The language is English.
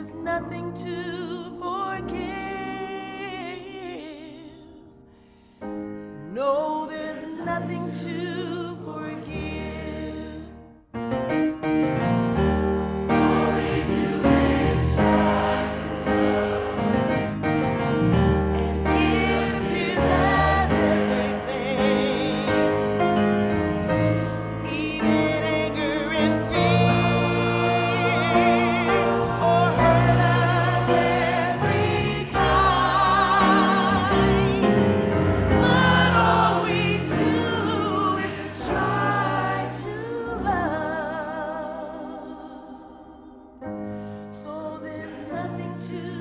nothing to forgive. No, there's nothing to forgive. All we do is try to love, and it appears as everything, even anger and fear, or hurt of every kind. But all we do is try to love. So there's nothing to